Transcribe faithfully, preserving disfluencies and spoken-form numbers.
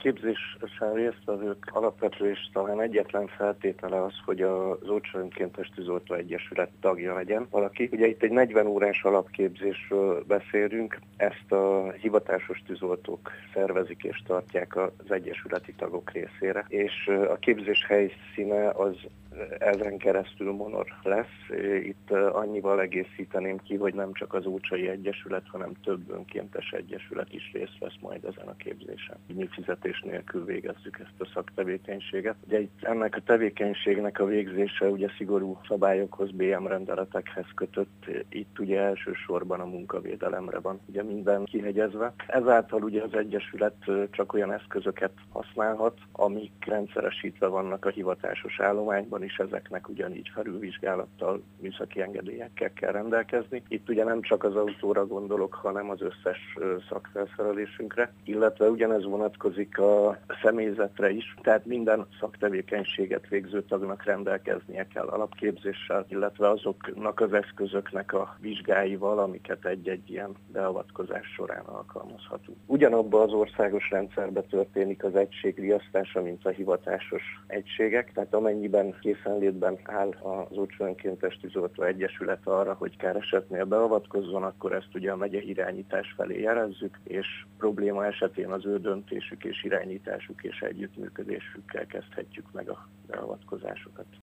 képzésen résztvevők alapvető és talán egyetlen feltétele az, hogy az Ócsai Önkéntes Tűzoltó Egyesület tagja legyen valaki. Ugye itt egy negyven órás alapképzésről beszélünk, ezt a hivatásos tűzoltók szervezik és tartják az egyesületi tagok részére, és a képzés helyszíne az ezen keresztül Monor lesz. Itt annyival egészíteném ki, hogy nem csak az Ócsai Egyesület, hanem több önkéntes egyesület is részt vesz majd ezen a képzésen. Mi fizetés nélkül végezzük ezt a szaktevékenységet. Ugye itt ennek a tevékenységnek a végzése ugye szigorú szabályokhoz, bé em rendeletekhez kötött. Itt ugye elsősorban a munkavédelemre van ugye minden kihegyezve. Ezáltal ugye az egyesület csak olyan eszközöket használhat, amik rendszeresítve vannak a hivatásos állományban, és ezeknek ugyanígy felülvizsgálattal, műszaki engedélyekkel kell rendelkezni. Itt ugye nem csak az autóra gondolok, hanem az összes szakfelszerelésünkre, illetve ugyanez vonatkozik a személyzetre is, tehát minden szaktevékenységet végző tagnak rendelkeznie kell alapképzéssel, illetve azoknak az eszközöknek a vizsgáival, amiket egy-egy ilyen beavatkozás során alkalmazhatunk. Ugyanabban az országos rendszerbe történik az egység riasztása, mint a hivatásos egységek, tehát amennyiben készenlétben áll az Ócsai Önkéntes Tűzoltó Egyesület arra, hogy káresetnél beavatkozzon, akkor ezt ugye a megye irányítás felé jelezzük, és probléma esetén az ő döntésük és irányításuk és együttműködésükkel kezdhetjük meg a beavatkozásokat.